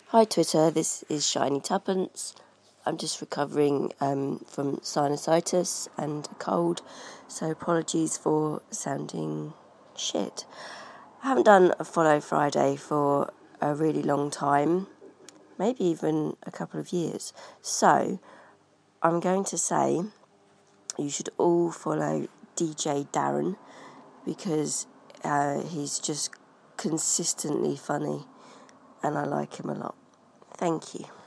Hi Twitter, this is Shiny Tuppence. I'm just recovering from sinusitis and a cold, so apologies for sounding shit. I haven't done a Follow Friday for a really long time, maybe even a couple of years. So I'm going to say you should all follow DJ Darren because he's just consistently funny and I like him a lot. Thank you.